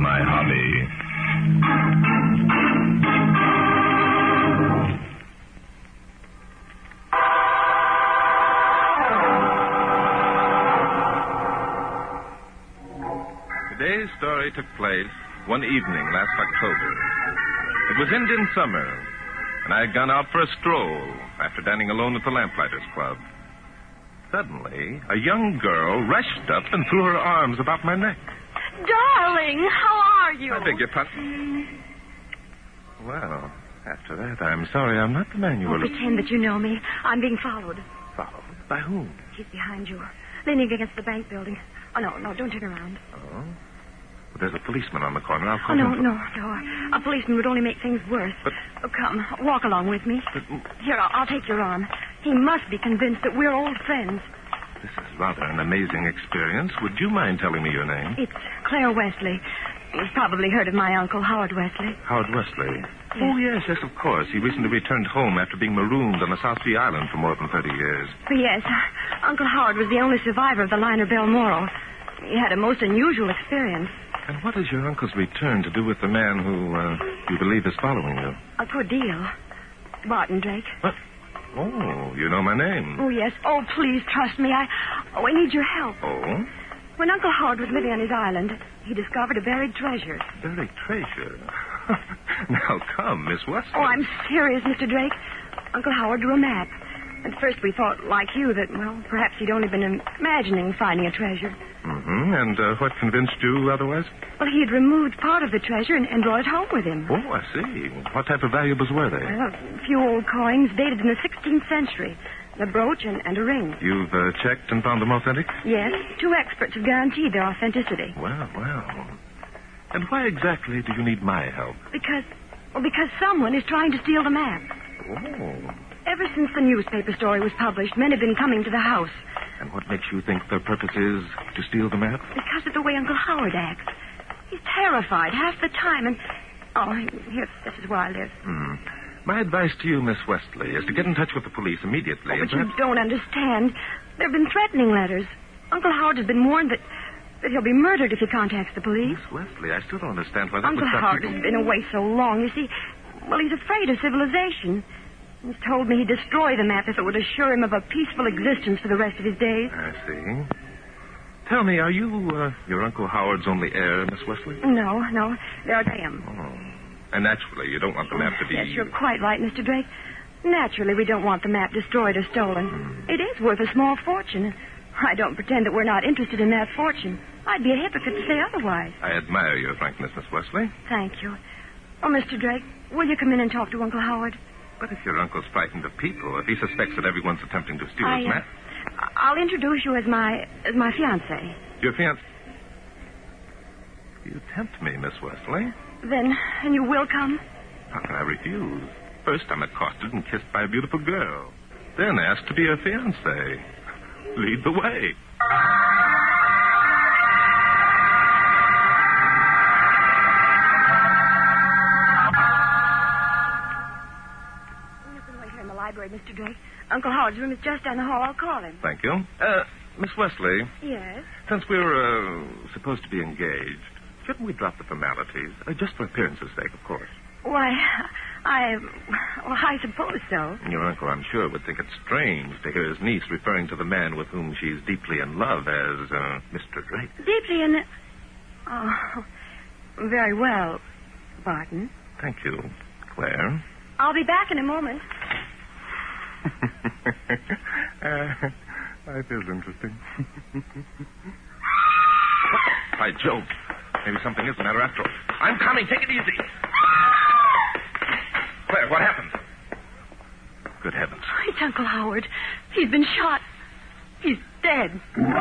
my hobby. Today's story took place one evening last October. It was Indian summer, and I had gone out for a stroll after dining alone at the Lamplighters Club. Suddenly, a young girl rushed up and threw her arms about my neck. Darling, how are you? I beg your pardon. Well, after that, I'm sorry I'm not the man you were looking Pretend that you know me. I'm being followed. for. By whom? She's behind you, leaning against the bank building. Oh, no, don't turn around. Oh? Well, there's a policeman on the corner. I'll call Oh, no, him. no. A policeman would only make things worse. But- Oh, come, walk along with me. But- Here, I'll take your arm. He must be convinced that we're old friends. This is rather an amazing experience. Would you mind telling me your name? It's Claire Wesley. You've probably heard of my uncle, Howard Wesley. Howard Wesley. Oh, yes, of course. He recently returned home after being marooned on the South Sea Island for more than 30 years. Yes, Uncle Howard was the only survivor of the liner Balmoral. He had a most unusual experience. And what has your uncle's return to do with the man who you believe is following you? A good deal. Barton Drake. What? Oh, you know my name. Oh, yes. Oh, please trust me. I need your help. Oh? When Uncle Howard was living on his island, he discovered a buried treasure. Buried treasure. Now, come, Miss Wesley. Oh, I'm serious, Mr. Drake. Uncle Howard drew a map. At first we thought, like you, that, well, perhaps he'd only been imagining finding a treasure. Mm-hmm. And what convinced you otherwise? Well, he had removed part of the treasure and brought it home with him. Oh, I see. What type of valuables were they? Well, a few old coins dated in the 16th century. A brooch and a ring. You've checked and found them authentic? Yes, 2 experts have guaranteed their authenticity. Well. And why exactly do you need my help? Because someone is trying to steal the map. Oh. Ever since the newspaper story was published, men have been coming to the house. And what makes you think their purpose is to steal the map? Because of the way Uncle Howard acts. He's terrified half the time, and... Oh, here, this is where I live. My advice to you, Miss Wesley, is to get in touch with the police immediately. Oh, but and you don't understand. There have been threatening letters. Uncle Howard has been warned that he'll be murdered if he contacts the police. Miss Wesley, I still don't understand why that Uncle would stop Howard people. has been away so long. You see, well, he's afraid of civilization. He's told me he'd destroy the map if it would assure him of a peaceful existence for the rest of his days. I see. Tell me, are you your Uncle Howard's only heir, Miss Wesley? No. There I am. Oh. And naturally, you don't want the map to be... Yes, you're quite right, Mr. Drake. Naturally, we don't want the map destroyed or stolen. It is worth a small fortune. I don't pretend that we're not interested in that fortune. I'd be a hypocrite to say otherwise. I admire your frankness, Miss Wesley. Thank you. Oh, Mr. Drake, will you come in and talk to Uncle Howard? But if your uncle's frightened of people, if he suspects that everyone's attempting to steal his map... I'll introduce you as my fiancé. Your fiancé... You tempt me, Miss Wesley. Then you will come? How can I refuse? First, I'm accosted and kissed by a beautiful girl. Then asked to be her fiancé. Lead the way. You can wait here in the library, Mr. Drake. Uncle Howard's room is just down the hall. I'll call him. Thank you. Miss Wesley, Yes? since we're supposed to be engaged, shouldn't we drop the formalities? Just for appearance's sake, of course. Why, I suppose so. Your uncle, I'm sure, would think it strange to hear his niece referring to the man with whom she's deeply in love as Mr. Drake. Deeply in... Oh, very well, Barton. Thank you, Claire. I'll be back in a moment. Life is interesting. By Jove. Maybe something is the matter after all. I'm coming. Take it easy. Claire, what happened? Good heavens. It's Uncle Howard. He's been shot. He's dead.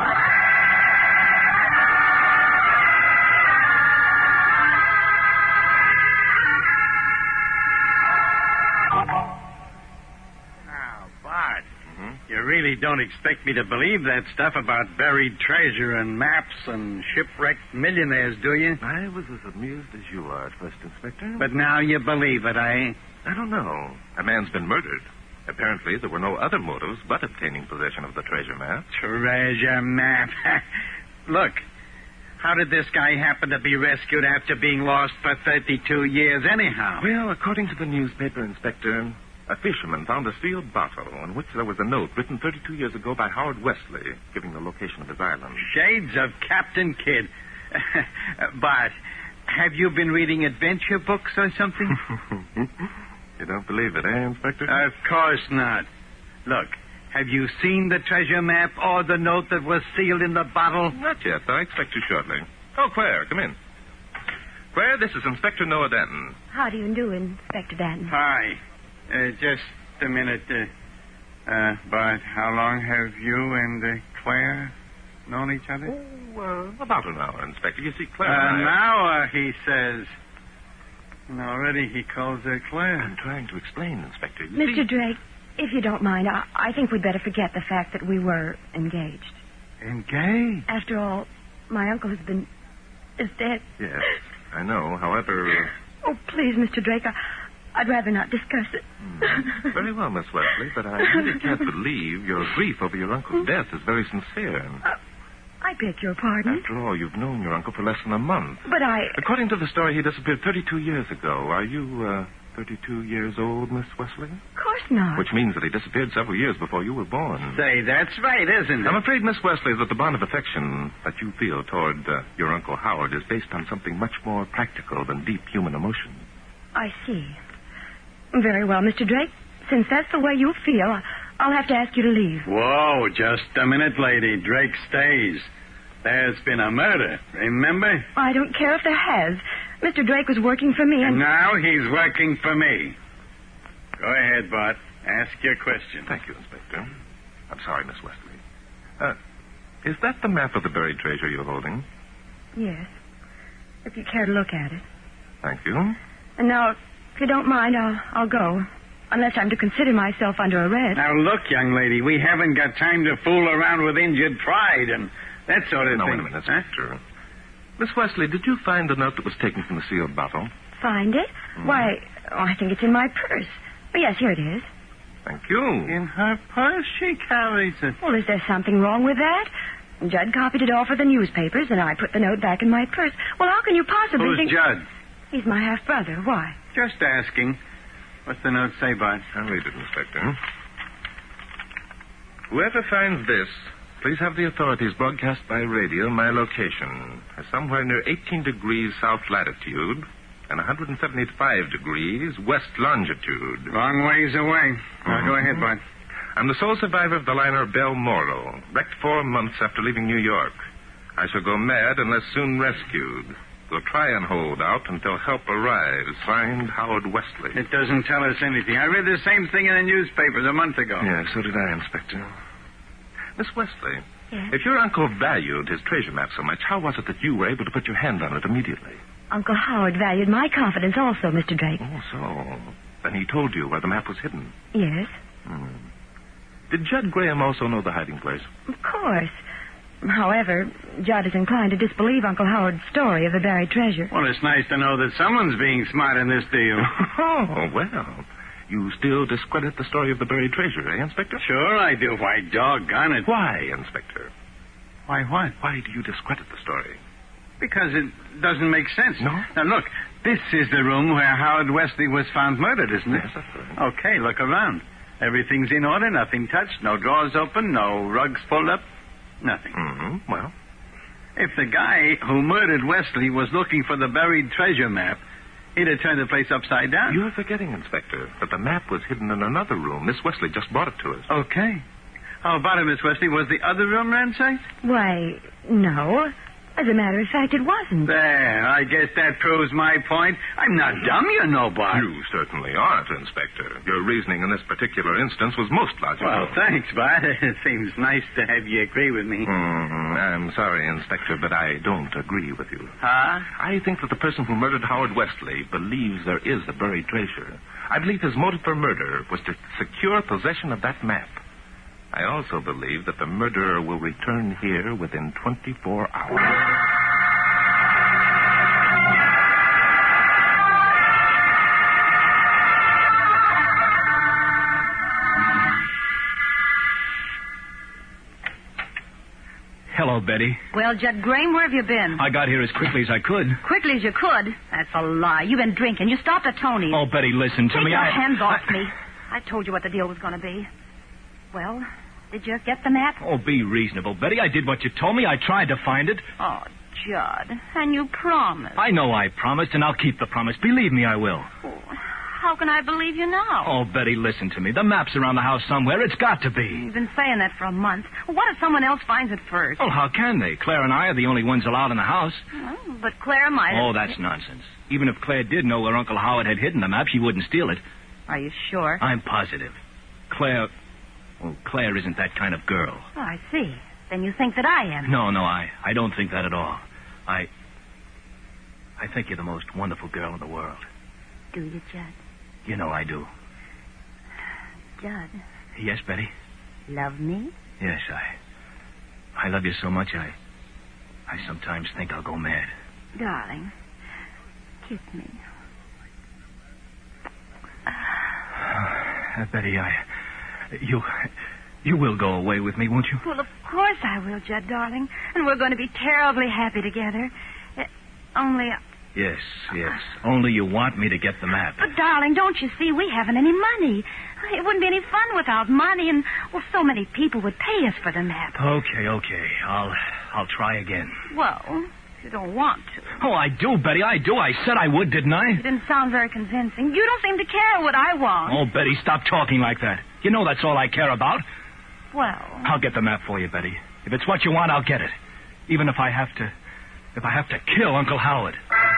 You really don't expect me to believe that stuff about buried treasure and maps and shipwrecked millionaires, do you? I was as amused as you are at first, Inspector. But now you believe it, eh? I don't know. A man's been murdered. Apparently, there were no other motives but obtaining possession of the treasure map. Treasure map. Look, How did this guy happen to be rescued after being lost for 32 years anyhow? Well, according to the newspaper, Inspector, a fisherman found a sealed bottle on which there was a note written 32 years ago by Howard Wesley, giving the location of his island. Shades of Captain Kidd. Bart, have you been reading adventure books or something? You don't believe it, eh, Inspector? Of course not. Look, have you seen the treasure map or the note that was sealed in the bottle? Not yet, though. I expect you shortly. Oh, Claire, come in. Claire, this is Inspector Noah Danton. How do you do, Inspector Danton? Hi. Just a minute. Bart, how long have you and Claire known each other? Oh, about an hour, Inspector. You see, Claire An and I... hour, he says. And already he calls her Claire. I'm trying to explain, Inspector. You Mr. see... Drake, if you don't mind, I think we'd better forget the fact that we were engaged. Engaged? After all, my uncle is dead. Yes, I know. However... Oh, please, Mr. Drake, I'd rather not discuss it. Very well, Miss Wesley, but I really can't believe your grief over your uncle's death is very sincere. I beg your pardon. After all, you've known your uncle for less than a month. But According to the story, he disappeared 32 years ago. Are you, 32 years old, Miss Wesley? Of course not. Which means that he disappeared several years before you were born. Say, that's right, isn't it? I'm afraid, Miss Wesley, that the bond of affection that you feel toward your Uncle Howard is based on something much more practical than deep human emotion. I see. Very well, Mr. Drake. Since that's the way you feel, I'll have to ask you to leave. Whoa, just a minute, lady. Drake stays. There's been a murder, remember? I don't care if there has. Mr. Drake was working for me, And and... now he's working for me. Go ahead, Bart. Ask your question. Thank you, Inspector. I'm sorry, Miss Wesley. Is that the map of the buried treasure you're holding? Yes. If you care to look at it. Thank you. And now, if you don't mind, I'll go. Unless I'm to consider myself under arrest. Now, look, young lady, we haven't got time to fool around with injured pride and that sort of No, thing. wait a minute, Inspector. Miss Wesley, did you find the note that was taken from the sealed bottle? Find it? Why, I think it's in my purse. Oh, yes, here it is. Thank you. In her purse, she carries it. Well, is there something wrong with that? Judd copied it all for the newspapers, and I put the note back in my purse. Well, how can you possibly Who's think... Judd? He's my half-brother. Why? Just asking. What's the note say, Bart? I'll read it, Inspector. Whoever finds this, please have the authorities broadcast by radio my location. Somewhere near 18 degrees south latitude and 175 degrees west longitude. Long ways away. Now, go ahead, Bart. I'm the sole survivor of the liner Balmoral, wrecked 4 months after leaving New York. I shall go mad unless soon rescued. We'll try and hold out until help arrives. Signed, Howard Wesley. It doesn't tell us anything. I read the same thing in the newspapers a month ago. Yeah, so did I, Inspector. Miss Wesley, Yes? if your uncle valued his treasure map so much, how was it that you were able to put your hand on it immediately? Uncle Howard valued my confidence also, Mr. Drake. Oh, so. Then he told you where the map was hidden. Yes? Did Judd Graham also know the hiding place? Of course. However, Judd is inclined to disbelieve Uncle Howard's story of the buried treasure. Well, it's nice to know that someone's being smart in this deal. Oh, well. You still discredit the story of the buried treasure, eh, Inspector? Sure I do. Why, doggone it. Why, Inspector? Why, what? Why do you discredit the story? Because it doesn't make sense. No? Now, look, this is the room where Howard Wesley was found murdered, isn't it? Yes, that's right. Okay, look around. Everything's in order, nothing touched, no drawers open, no rugs pulled up, nothing. Mm-hmm. Well, If the guy who murdered Wesley was looking for the buried treasure map, he'd have turned the place upside down. you're forgetting, Inspector, that the map was hidden in another room. Miss Wesley just brought it to us. Okay. How about it, Miss Wesley? Was the other room ransacked? Why, no. As a matter of fact, it wasn't. There, I guess that proves my point. I'm not dumb, you know, Bart. You certainly aren't, Inspector. Your reasoning in this particular instance was most logical. Well, thanks, Bart. It seems nice to have you agree with me. I'm sorry, Inspector, but I don't agree with you. Huh? I think that the person who murdered Howard Wesley believes there is a buried treasure. I believe his motive for murder was to secure possession of that map. I also believe that the murderer will return here within 24 hours. Hello, Betty. Well, Judd Graham, where have you been? I got here as quickly as I could. Quickly as you could? That's a lie. You've been drinking. You stopped at Tony's. Oh, Betty, listen to Take me. your hands off me. I told you what the deal was going to be. Well, did you get the map? Oh, be reasonable, Betty. I did what you told me. I tried to find it. Oh, Judd. And you promised. I know I promised, and I'll keep the promise. Believe me, I will. Oh, how can I believe you now? Oh, Betty, listen to me. The map's around the house somewhere. It's got to be. You've been saying that for a month. What if someone else finds it first? Well, how can they? Claire and I are the only ones allowed in the house. Well, but Claire might have... Oh, that's nonsense. Even if Claire did know where Uncle Howard had hidden the map, she wouldn't steal it. Are you sure? I'm positive. Claire... Well, Claire isn't that kind of girl. Oh, I see. Then you think that I am. No, I don't think that at all. I think you're the most wonderful girl in the world. Do you, Judd? You know I do. Judd. Yes, Betty? Love me? Yes, I love you so much, I sometimes think I'll go mad. Darling, kiss me. Betty, you will go away with me, won't you? Well, of course I will, Judd, darling. And we're going to be terribly happy together. Only... Yes. Only you want me to get the map. But, darling, don't you see, we haven't any money. It wouldn't be any fun without money, and, well, so many people would pay us for the map. Okay. I'll try again. Well, you don't want to. Oh, I do, Betty, I do. I said I would, didn't I? You didn't sound very convincing. You don't seem to care what I want. Oh, Betty, stop talking like that. You know that's all I care about. Well... I'll get the map for you, Betty. If it's what you want, I'll get it. Even if I have to kill Uncle Howard.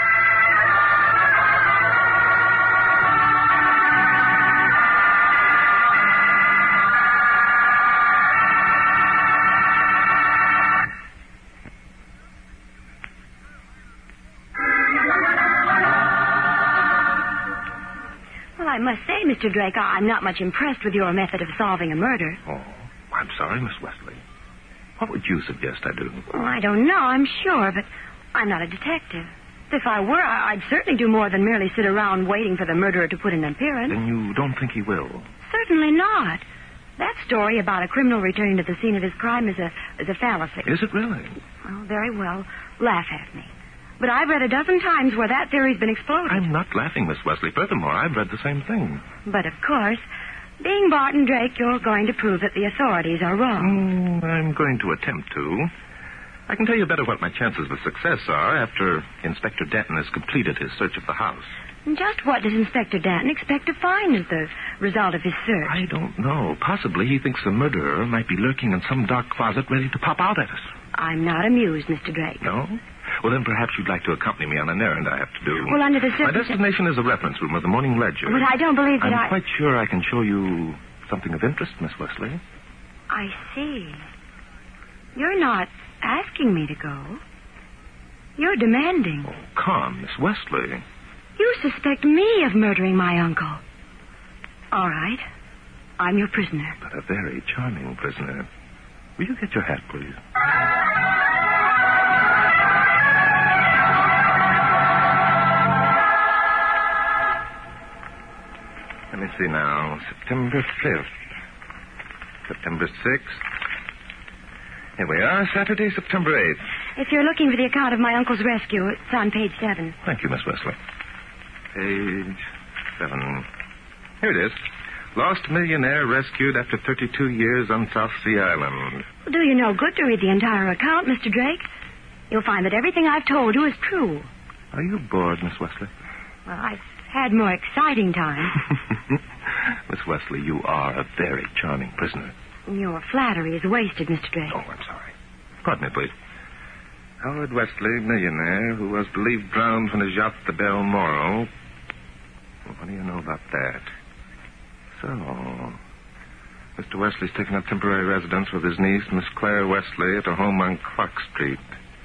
Well, I must say, Mr. Drake, I'm not much impressed with your method of solving a murder. Oh, I'm sorry, Miss Wesley. What would you suggest I do? Well, I don't know, I'm sure, but I'm not a detective. If I were, I'd certainly do more than merely sit around waiting for the murderer to put in an appearance. Then you don't think he will? Certainly not. That story about a criminal returning to the scene of his crime is a fallacy. Is it really? Well, very well. Laugh at me. But I've read a dozen times where that theory's been exploded. I'm not laughing, Miss Wesley. Furthermore, I've read the same thing. But, of course, being Barton Drake, you're going to prove that the authorities are wrong. I'm going to attempt to. I can tell you better what my chances of success are after Inspector Danton has completed his search of the house. And just what does Inspector Danton expect to find as the result of his search? I don't know. Possibly he thinks the murderer might be lurking in some dark closet ready to pop out at us. I'm not amused, Mr. Drake. No? Well, then perhaps you'd like to accompany me on an errand I have to do. Well, under the My destination is the reference room of the Morning Ledger. But I don't believe that I'm quite sure I can show you something of interest, Miss Wesley. I see. You're not asking me to go. You're demanding. Oh, come, Miss Wesley. You suspect me of murdering my uncle. All right. I'm your prisoner. But a very charming prisoner. Will you get your hat, please? Let me see now. September 5th. September 6th. Here we are, Saturday, September 8th. If you're looking for the account of my uncle's rescue, it's on page 7. Thank you, Miss Wesley. Page 7. Here it is. Lost millionaire rescued after 32 years on South Sea Island. Well, do you no good to read the entire account, Mr. Drake? You'll find that everything I've told you is true. Are you bored, Miss Wesley? Well, I've had more exciting times. Miss Wesley, you are a very charming prisoner. Your flattery is wasted, Mr. Drake. Oh, I'm sorry. Pardon me, please. Howard Wesley, millionaire, who was believed drowned from his yacht, the Balmoral. Well, what do you know about that? So, Mr. Wesley's taken up temporary residence with his niece, Miss Claire Wesley, at a home on Clark Street.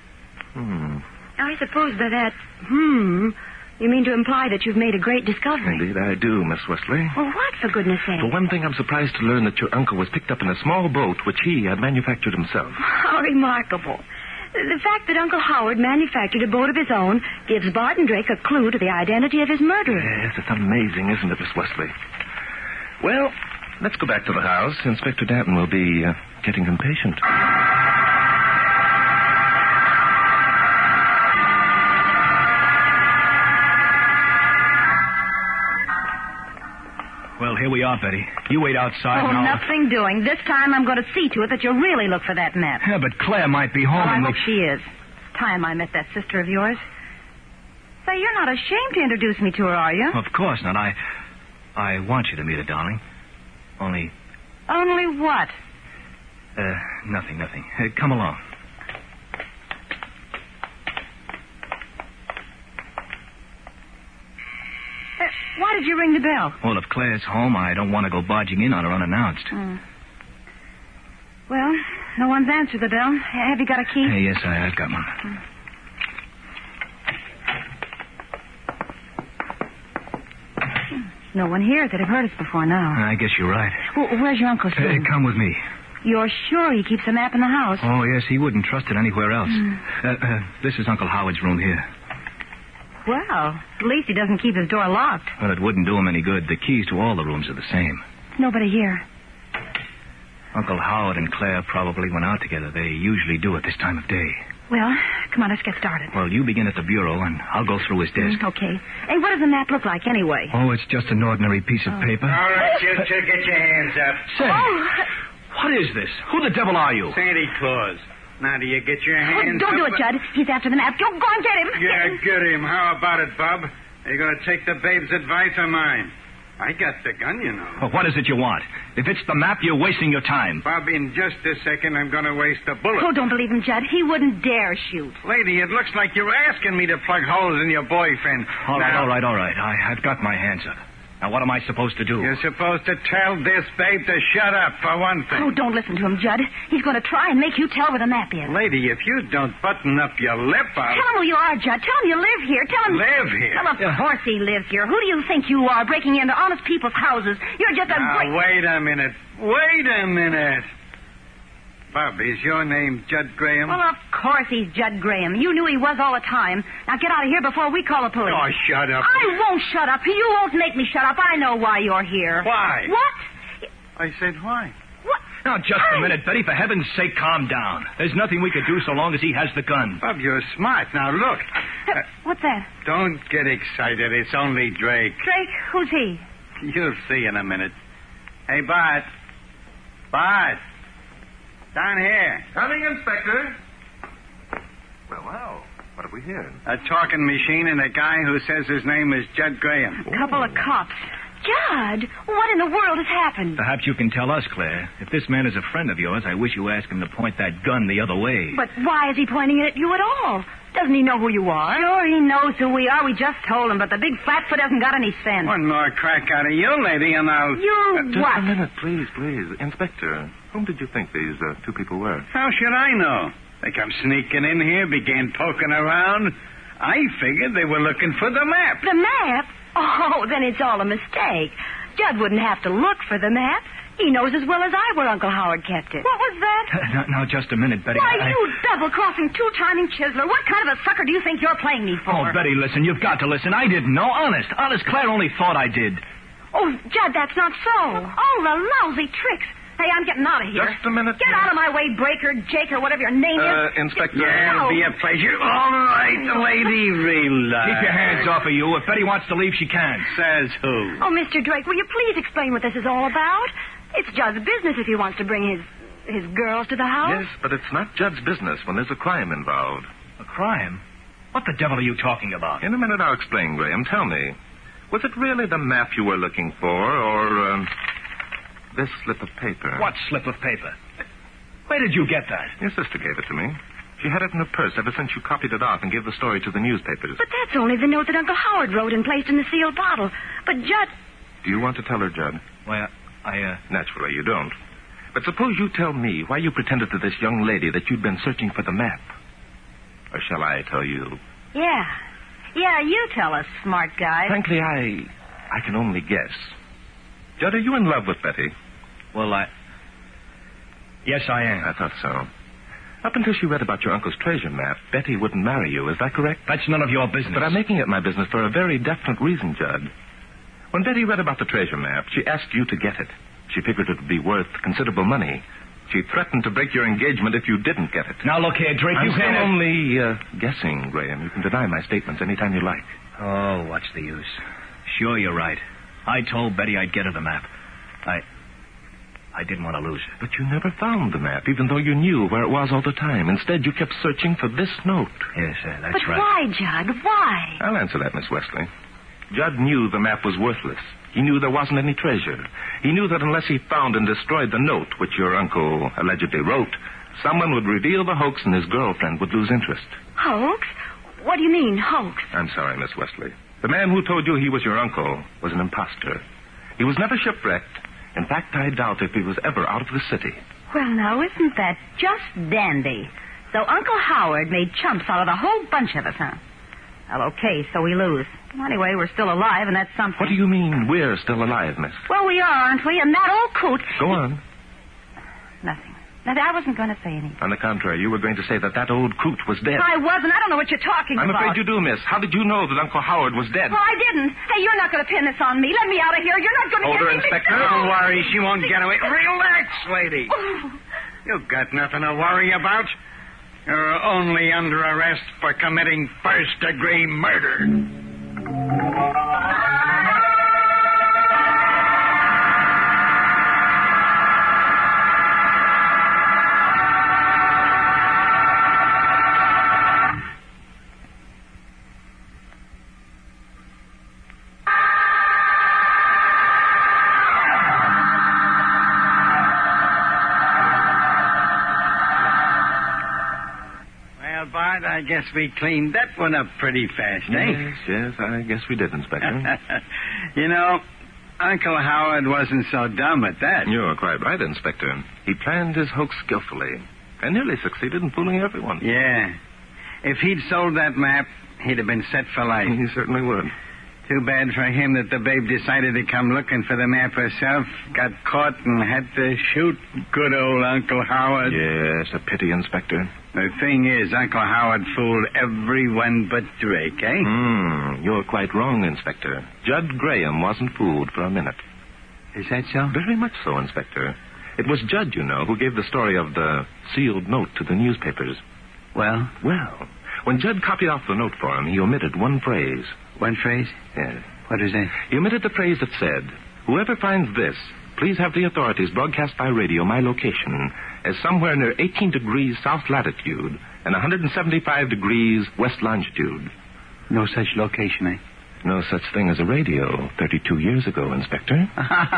I suppose by that, you mean to imply that you've made a great discovery. Indeed, I do, Miss Wesley. Well, what, for goodness sake? For one thing, I'm surprised to learn that your uncle was picked up in a small boat which he had manufactured himself. How remarkable. The fact that Uncle Howard manufactured a boat of his own gives Barton Drake a clue to the identity of his murderer. Yes, it's amazing, isn't it, Miss Wesley? Well, let's go back to the house. Inspector Danton will be getting impatient. Here we are, Betty. You wait outside Oh, and I'll... nothing doing. This time I'm going to see to it that you really look for that map. Yeah, but Claire might be home Well, I and hope she is. Time I met that sister of yours. Say, you're not ashamed to introduce me to her, are you? Of course not. I want you to meet her, darling. Only... Only what? Nothing. Come along. Why did you ring the bell? Well, if Claire's home, I don't want to go barging in on her unannounced. Well, no one's answered the bell. Have you got a key? Yes, I've got one. No one here that have heard us before now. I guess you're right. Well, where's your uncle's room? Come with me. You're sure he keeps a map in the house? Oh, yes, he wouldn't trust it anywhere else. This is Uncle Howard's room here. Well, at least he doesn't keep his door locked. Well, it wouldn't do him any good. The keys to all the rooms are the same. Nobody here. Uncle Howard and Claire probably went out together. They usually do at this time of day. Well, come on, let's get started. Well, you begin at the bureau, and I'll go through his desk. Okay. Hey, what does the map look like anyway? Oh, it's just an ordinary piece of paper. All right, you two, get your hands up. Say, what is this? Who the devil are you? Santa Claus. Now, do you get your hands Don't do up? it, Judd. He's after the map. Go and get him. Yeah, get him. How about it, Bob? Are you going to take the babe's advice or mine? I got the gun, you know. Well, what is it you want? If it's the map, you're wasting your time. Bob, in just a second, I'm going to waste a bullet. Oh, don't believe him, Judd. He wouldn't dare shoot. Lady, it looks like you're asking me to plug holes in your boyfriend. All Now, right. I've got my hands up. Now, what am I supposed to do? You're supposed to tell this babe to shut up, for one thing. Oh, don't listen to him, Judd. He's going to try and make you tell where the map is. Lady, if you don't button up your lip, I'll... Tell him who you are, Judd. Tell him you live here. Tell him... Live here? Well, of course he lives here. Who do you think you are, breaking into honest people's houses? You're just a Now, great... wait a minute. Bob, is your name Judd Graham? Well, of course he's Judd Graham. You knew he was all the time. Now get out of here before we call the police. Oh, shut up. I won't shut up. You won't make me shut up. I know why you're here. Why? What? I said why? What? Now, just a minute, Betty. For heaven's sake, calm down. There's nothing we could do so long as he has the gun. Bob, you're smart. Now, look. What's that? Don't get excited. It's only Drake. Drake? Who's he? You'll see in a minute. Hey, Bart. Bart. Down here. Coming, Inspector. Well, what have we here? A talking machine and a guy who says his name is Judd Graham. A couple of cops. Judd, what in the world has happened? Perhaps you can tell us, Claire. If this man is a friend of yours, I wish you asked him to point that gun the other way. But why is he pointing it at you at all? Doesn't he know who you are? Sure, he knows who we are. We just told him, but the big flatfoot hasn't got any sense. One more crack out of you, lady, and I'll... You Just what? a minute, please. Inspector, whom did you think these two people were? How should I know? They come sneaking in here, began poking around. I figured they were looking for the map. The map? Oh, then it's all a mistake. Judd wouldn't have to look for the map. He knows as well as I where Uncle Howard kept it. What was that? Now, just a minute, Betty. Why, you double-crossing, two-timing chiseler. What kind of a sucker do you think you're playing me for? Oh, Betty, listen. You've got to listen. I didn't know. Honest. Claire only thought I did. Oh, Judd, that's not so. Oh, the lousy tricks. Hey, I'm getting out of here. Just a minute. Get out of my way, Breaker, Jake, or whatever your name is. Inspector. Yeah, it'll be a pleasure. All right, lady, relax. Keep your hands off of you. If Betty wants to leave, she can. Says who? Oh, Mr. Drake, will you please explain what this is all about? It's Judd's business if he wants to bring his girls to the house. Yes, but it's not Judd's business when there's a crime involved. A crime? What the devil are you talking about? In a minute, I'll explain, Graham. Tell me, was it really the map you were looking for, or this slip of paper? What slip of paper? Where did you get that? Your sister gave it to me. She had it in her purse ever since you copied it off and gave the story to the newspapers. But that's only the note that Uncle Howard wrote and placed in the sealed bottle. But Judd... Do you want to tell her, Judd? Why, Naturally, you don't. But suppose you tell me why you pretended to this young lady that you'd been searching for the map. Or shall I tell you? Yeah. Yeah, you tell us, smart guy. Frankly, I can only guess. Judd, are you in love with Betty? Well, Yes, I am. I thought so. Up until she read about your uncle's treasure map, Betty wouldn't marry you. Is that correct? That's none of your business. But I'm making it my business for a very definite reason, Judd. When Betty read about the treasure map, she asked you to get it. She figured it would be worth considerable money. She threatened to break your engagement if you didn't get it. Now, look here, Drake, I'm you still can't... only guessing, Graham. You can deny my statements any time you like. Oh, what's the use? Sure, you're right. I told Betty I'd get her the map. I didn't want to lose it. But you never found the map, even though you knew where it was all the time. Instead, you kept searching for this note. Yes, that's But right. why, Judd? Why? I'll answer that, Miss Wesley. Judd knew the map was worthless. He knew there wasn't any treasure. He knew that unless he found and destroyed the note, which your uncle allegedly wrote, someone would reveal the hoax and his girlfriend would lose interest. Hoax? What do you mean, hoax? I'm sorry, Miss Wesley. The man who told you he was your uncle was an imposter. He was never shipwrecked. In fact, I doubt if he was ever out of the city. Well, now, isn't that just dandy? So Uncle Howard made chumps out of the whole bunch of us, huh? Well, okay, so we lose. Anyway, we're still alive, and that's something. What do you mean we're still alive, miss? Well, we are, aren't we? And that old coot... Go on. Nothing. I wasn't going to say anything. On the contrary, you were going to say that old coot was dead. I wasn't. I don't know what you're talking I'm about. afraid you do, miss. How did you know that Uncle Howard was dead? Well, I didn't. Hey, you're not going to pin this on me. Let me out of here. You're not going to Hold her, get me. Inspector. Don't worry, she won't get away. Relax, lady. You've got nothing to worry about. You're only under arrest for committing first-degree murder. Well, Bart, I guess we cleaned that one up pretty fast, eh? Yes, I guess we did, Inspector. You know, Uncle Howard wasn't so dumb at that. You're quite right, Inspector. He planned his hoax skillfully and nearly succeeded in fooling everyone. Yeah. If he'd sold that map, he'd have been set for life. He certainly would. Too bad for him that the babe decided to come looking for the map herself, got caught, and had to shoot good old Uncle Howard. Yes, a pity, Inspector. The thing is, Uncle Howard fooled everyone but Drake, eh? You're quite wrong, Inspector. Judd Graham wasn't fooled for a minute. Is that so? Very much so, Inspector. It was Judd, you know, who gave the story of the sealed note to the newspapers. Well, when Judd copied off the note for him, he omitted one phrase. one phrase? Yes. What is that? He omitted the phrase that said, "Whoever finds this, please have the authorities broadcast by radio my location as somewhere near 18 degrees south latitude and 175 degrees west longitude." No such location, eh? No such thing as a radio 32 years ago, Inspector.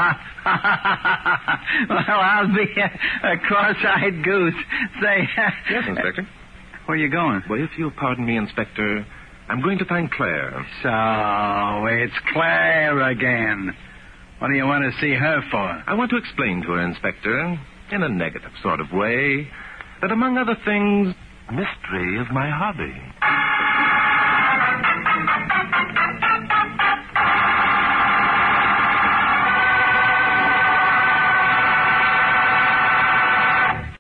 Well, I'll be a cross-eyed goose. Say... Yes, Inspector. Where are you going? Well, if you'll pardon me, Inspector, I'm going to find Claire. So, it's Claire again. What do you want to see her for? I want to explain to her, Inspector, in a negative sort of way, that among other things, mystery is my hobby.